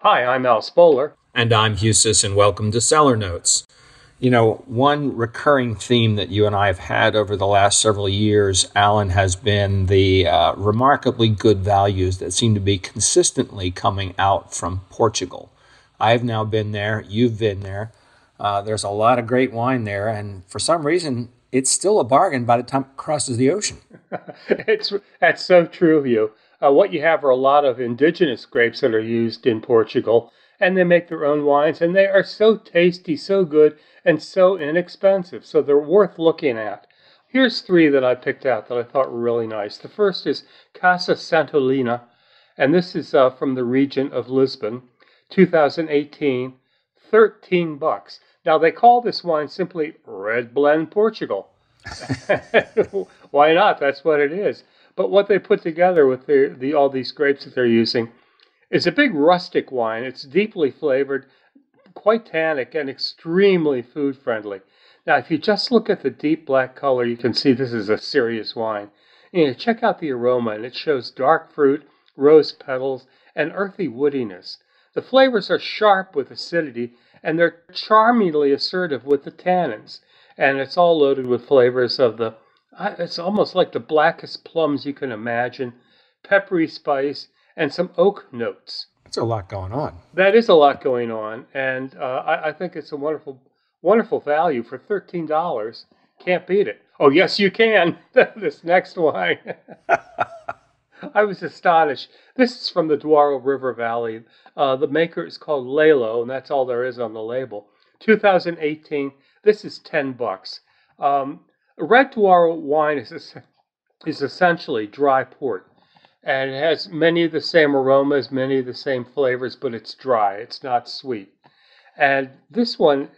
Hi, I'm Al Spoler. And I'm Hugh Sisson. Welcome to Cellar Notes. You know, one recurring theme that you and I have had over the last several years, Alan, has been the remarkably good values that seem to be consistently coming out from Portugal. I've now been there. You've been there. There's a lot of great wine there, and for some reason, it's still a bargain by the time it crosses the ocean. That's so true, Hugh. What you have are a lot of indigenous grapes that are used in Portugal, and they make their own wines, and they are so tasty, so good, and so inexpensive. So they're worth looking at. Here's three that I picked out that I thought were really nice. The first is Casa Santolina, and this is from the region of Lisbon, 2018, $13. Now, they call this wine simply Red Blend Portugal. Why not? That's what it is. But what they put together with all these grapes that they're using is a big rustic wine. It's deeply flavored, quite tannic, and extremely food friendly. Now, if you just look at the deep black color, you can see this is a serious wine. And check out the aroma, and it shows dark fruit, rose petals, and earthy woodiness. The flavors are sharp with acidity, and they're charmingly assertive with the tannins. And it's all loaded with flavors of it's almost like the blackest plums you can imagine, peppery spice, and some oak notes. That's a lot going on. That is a lot going on, and I think it's a wonderful, wonderful value for $13. Can't beat it. Oh, yes, you can. This next wine. I was astonished. This is from the Douro River Valley. The maker is called Lelo, and that's all there is on the label. 2018. This is $10. Red Douro wine is essentially dry port, and it has many of the same aromas, many of the same flavors, but it's dry. It's not sweet. And this one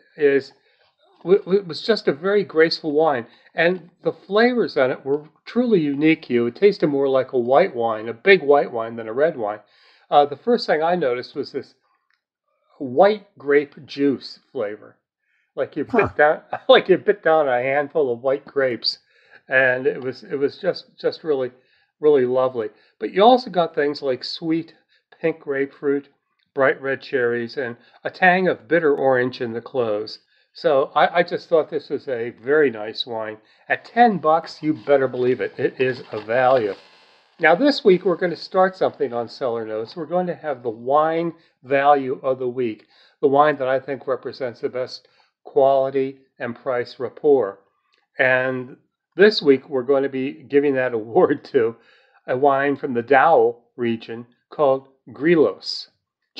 was just a very graceful wine, and the flavors on it were truly unique. Hugh, it tasted more like a white wine, a big white wine, than a red wine. The first thing I noticed was this white grape juice flavor. Like you bit down a handful of white grapes, and it was just really, really lovely. But you also got things like sweet pink grapefruit, bright red cherries, and a tang of bitter orange in the close. So I just thought this was a very nice wine. At $10, you better believe it. It is a value. Now this week we're going to start something on Cellar Notes. We're going to have the wine value of the week, the wine that I think represents the best quality and price rapport. And this week we're going to be giving that award to a wine from the Douro region called Grillos,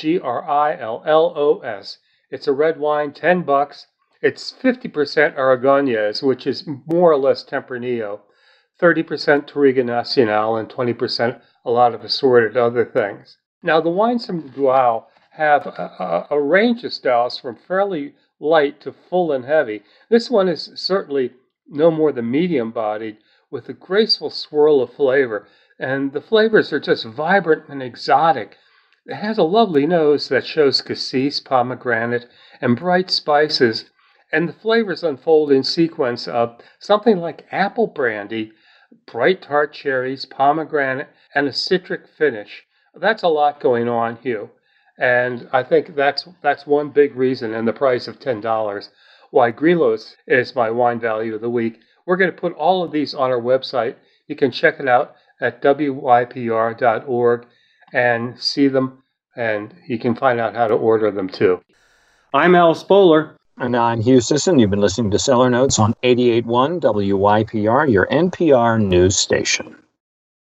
Grillos. It's a red wine, $10. It's 50% Aragonés, which is more or less Tempranillo, 30% Touriga Nacional, and 20% a lot of assorted other things. Now, the wines from Douro have a range of styles from fairly light to full and heavy. This one is certainly no more than medium-bodied, with a graceful swirl of flavor, and the flavors are just vibrant and exotic. It has a lovely nose that shows cassis, pomegranate, and bright spices, and the flavors unfold in sequence of something like apple brandy, bright tart cherries, pomegranate, and a citric finish. That's a lot going on, Hugh. And I think that's one big reason, and the price of $10, why Grillos is my wine value of the week. We're going to put all of these on our website. You can check it out at wypr.org and see them, and you can find out how to order them too. I'm Al Spoler. And I'm Hugh Sisson. You've been listening to Cellar Notes on 88.1 WYPR, your NPR news station.